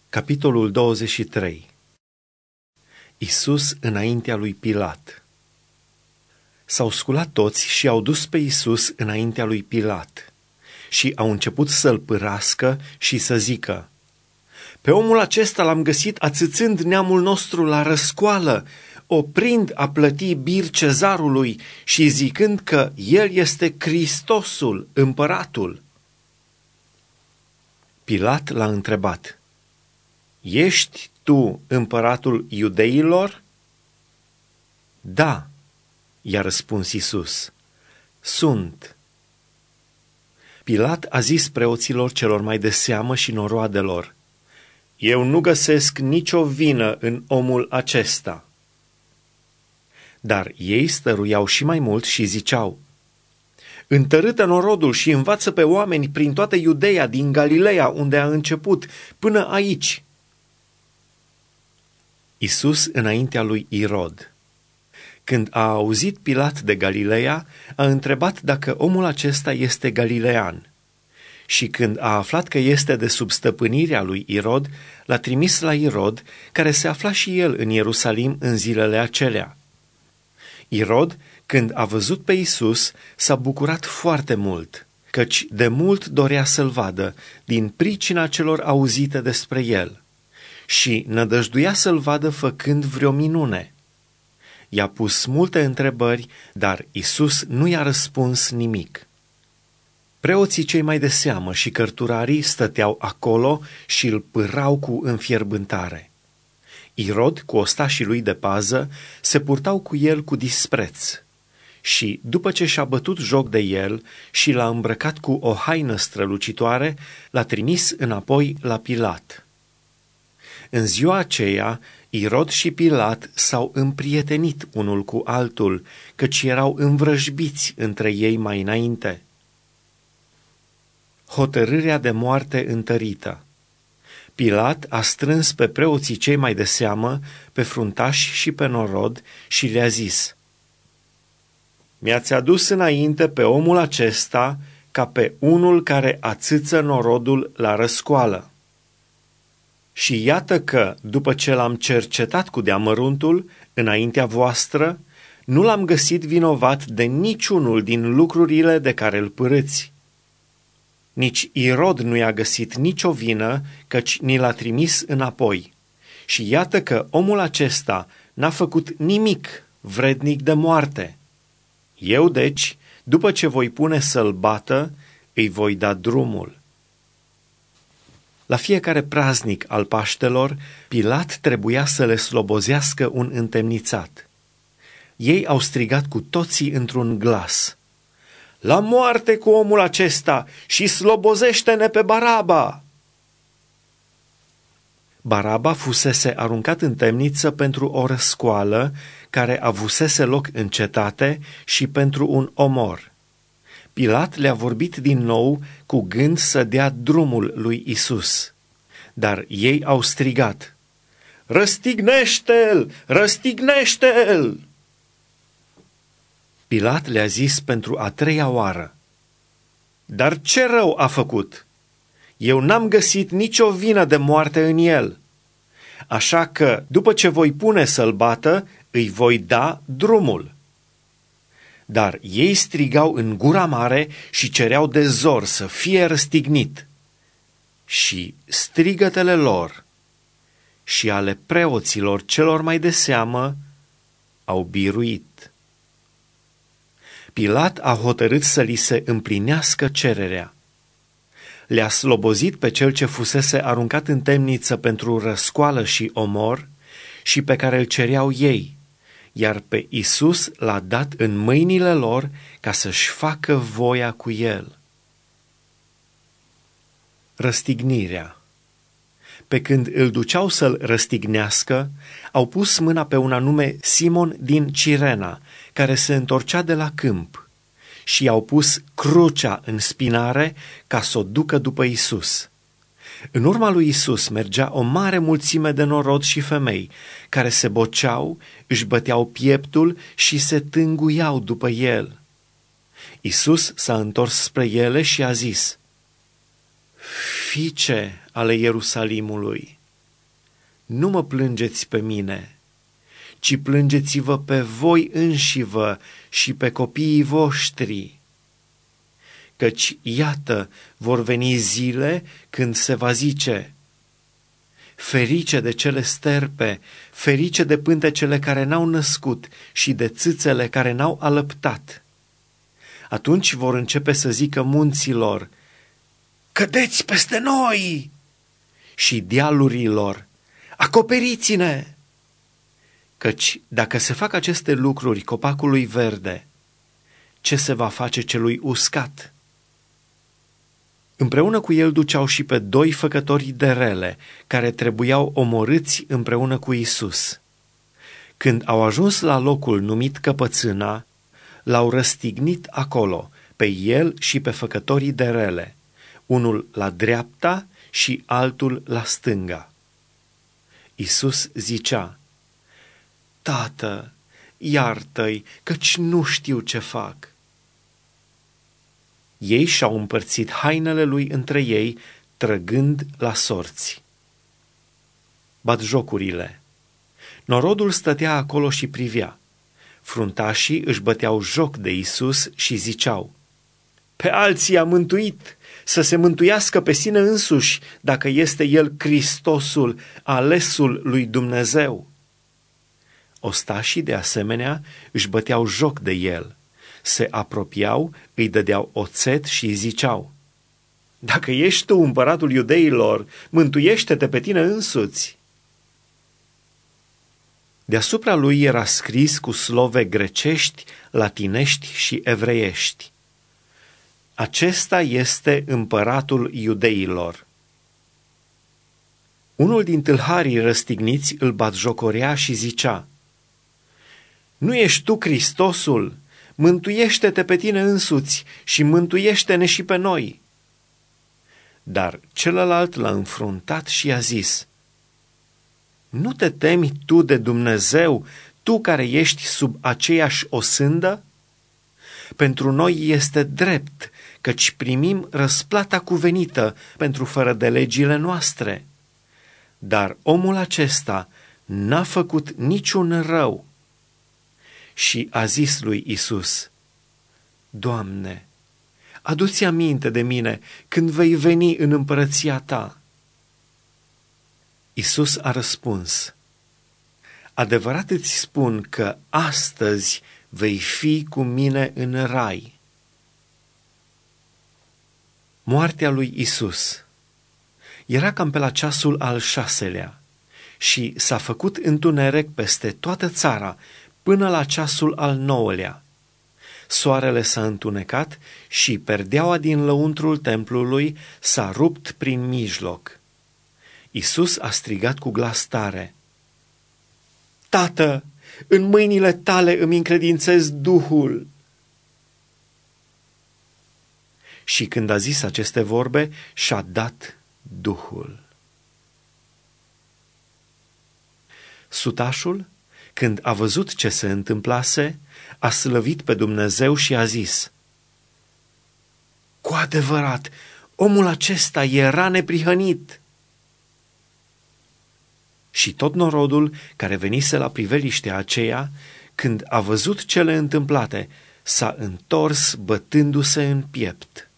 Capitolul 23. Iisus înaintea lui Pilat. S-au sculat toți și au dus pe Iisus înaintea lui Pilat și au început să-l pârască și să zică: Pe omul acesta l-am găsit ațâțând neamul nostru la răscoală, oprind a plăti bir cezarului și zicând că el este Hristosul, împăratul. Pilat l-a întrebat: Ești tu împăratul iudeilor? Da, i-a răspuns Iisus, sunt. Pilat a zis preoților celor mai de seamă și noroadelor: Eu nu găsesc nicio vină în omul acesta. Dar ei stăruiau și mai mult și ziceau: Întărâtă norodul și învață pe oameni prin toată Iudeea, din Galileea, unde a început, până aici. Iisus înaintea lui Irod. Când a auzit Pilat de Galileea, a întrebat dacă omul acesta este galilean. Și când a aflat că este de sub stăpânirea lui Irod, l-a trimis la Irod, care se afla și el în Ierusalim în zilele acelea. Irod, când a văzut pe Iisus, s-a bucurat foarte mult, căci de mult dorea să-l vadă, din pricina celor auzite despre el, și nădăjduia să-l vadă făcând vreo minune. I-a pus multe întrebări, dar Iisus nu i-a răspuns nimic. Preoții cei mai de seamă și cărturarii stăteau acolo și îl pârau cu înfierbântare. Irod, cu ostașii lui de pază, se purtau cu el cu dispreț și, după ce și-a bătut joc de el și l-a îmbrăcat cu o haină strălucitoare, l-a trimis înapoi la Pilat. În ziua aceea, Irod și Pilat s-au împrietenit unul cu altul, căci erau învrăjbiți între ei mai înainte. Hotărârea de moarte întărită. Pilat a strâns pe preoții cei mai de seamă, pe fruntași și pe norod și le-a zis: Mi-ați adus înainte pe omul acesta ca pe unul care ațâță norodul la răscoală. Și iată că, după ce l-am cercetat cu deamăruntul înaintea voastră, nu l-am găsit vinovat de niciunul din lucrurile de care îl pârâți. Nici Irod nu i-a găsit nicio vină, căci ni l-a trimis înapoi. Și iată că omul acesta n-a făcut nimic vrednic de moarte. Eu, deci, după ce voi pune să-l bată, îi voi da drumul. La fiecare praznic al Paștelor, Pilat trebuia să le slobozească un întemnițat. Ei au strigat cu toții într-un glas: La moarte cu omul acesta și slobozește-ne pe Baraba! Baraba fusese aruncat în temniță pentru o răscoală care avusese loc în cetate și pentru un omor. Pilat le-a vorbit din nou cu gând să dea drumul lui Isus, dar ei au strigat: Răstignește-l! Răstignește-l! Pilat le-a zis pentru a treia oară: Dar ce rău a făcut? Eu n-am găsit nicio vină de moarte în el. Așa că, după ce voi pune să-l bată, îi voi da drumul. Dar ei strigau în gura mare și cereau de zor să fie răstignit. Și strigătele lor și ale preoților celor mai de seamă au biruit. Pilat a hotărât să li se împlinească cererea. Le-a slobozit pe cel ce fusese aruncat în temniță pentru răscoală și omor și pe care îl cereau ei, iar pe Iisus l-a dat în mâinile lor ca să-și facă voia cu el. Răstignirea. Pe când îl duceau să-l răstignească, au pus mâna pe un anume Simon din Cirena, care se întorcea de la câmp, și i-au pus crucea în spinare ca să o ducă după Iisus. În urma lui Iisus mergea o mare mulțime de norod și femei, care se boceau, își băteau pieptul și se tânguiau după el. Iisus s-a întors spre ele și a zis: Fiice ale Ierusalimului, nu mă plângeți pe mine, ci plângeți-vă pe voi înșivă și pe copiii voștri. Căci, iată, vor veni zile când se va zice: ferice de cele sterpe, ferice de pântecele care n-au născut și de țâțele care n-au alăptat. Atunci vor începe să zică munților: cădeți peste noi! Și dealurilor: acoperiți-ne! Căci dacă se fac aceste lucruri copacului verde, ce se va face celui uscat? Împreună cu el duceau și pe 2 făcători de rele, care trebuiau omorâți împreună cu Iisus. Când au ajuns la locul numit Căpățâna, l-au răstignit acolo, pe el și pe făcătorii de rele, unul la dreapta și altul la stânga. Iisus zicea: Tată, iartă-i, căci nu știu ce fac. Ei și-au împărțit hainele lui între ei, trăgând la sorți. Batjocurile. Norodul stătea acolo și privea. Fruntașii își băteau joc de Iisus și ziceau: pe alții a mântuit, să se mântuiască pe sine însuși, dacă este el Hristosul, alesul lui Dumnezeu. Ostașii, de asemenea, își băteau joc de el. Se apropiau, îi dădeau oțet și îi ziceau: dacă ești tu împăratul iudeilor, mântuiește-te pe tine însuți. Deasupra lui era scris cu slove grecești, latinești și evreiești: acesta este împăratul iudeilor. Unul din tâlharii răstigniți îl batjocorea și zicea: nu ești tu Hristosul? Mântuiește-te pe tine însuți și mântuiește-ne și pe noi. Dar celălalt l-a înfruntat și i-a zis: nu te temi tu de Dumnezeu, tu care ești sub aceeași osândă? Pentru noi este drept, căci primim răsplata cuvenită pentru fără de legile noastre. Dar omul acesta n-a făcut niciun rău. Și a zis lui Iisus: Doamne, adu-ți aminte de mine când vei veni în împărăția ta. Iisus a răspuns: adevărat îți spun că astăzi vei fi cu mine în rai. Moartea lui Iisus. Era cam pe la ceasul al 6-lea și s-a făcut întuneric peste toată țara până la ceasul al 9-lea. Soarele s-a întunecat și perdeaua din lăuntrul templului s-a rupt prin mijloc. Iisus a strigat cu glas tare: Tată, în mâinile tale îmi încredințez Duhul. Și când a zis aceste vorbe, și-a dat Duhul. Sutașul, când a văzut ce se întâmplase, a slăvit pe Dumnezeu și a zis: cu adevărat, omul acesta era neprihănit. Și tot norodul care venise la priveliștea aceea, când a văzut cele întâmplate, s-a întors bătându-se în piept.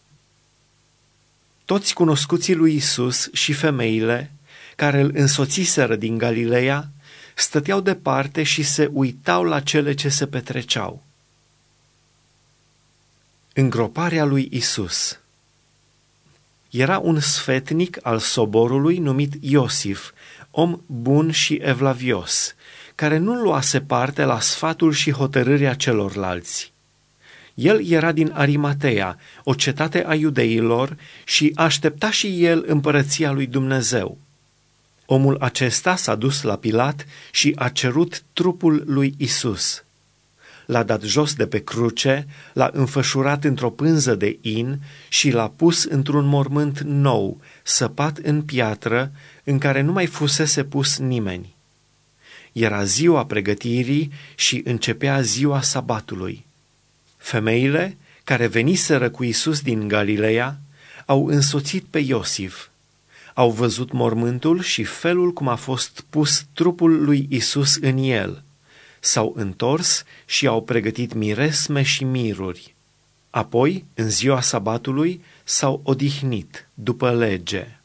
Toți cunoscuții lui Iisus și femeile care îl însoțiseră din Galileea stăteau departe și se uitau la cele ce se petreceau. Îngroparea lui Iisus. Era un sfetnic al soborului numit Iosif, om bun și evlavios, care nu luase parte la sfatul și hotărârea celorlalți. El era din Arimatea, o cetate a iudeilor, și aștepta și el împărăția lui Dumnezeu. Omul acesta s-a dus la Pilat și a cerut trupul lui Isus. L-a dat jos de pe cruce, l-a înfășurat într-o pânză de in și l-a pus într-un mormânt nou, săpat în piatră, în care nu mai fusese pus nimeni. Era ziua pregătirii și începea ziua sabatului. Femeile, care veniseră cu Isus din Galileea, au însoțit pe Iosif. Au văzut mormântul și felul cum a fost pus trupul lui Isus în el. S-au întors și au pregătit miresme și miruri. Apoi, în ziua sabatului, s-au odihnit după lege.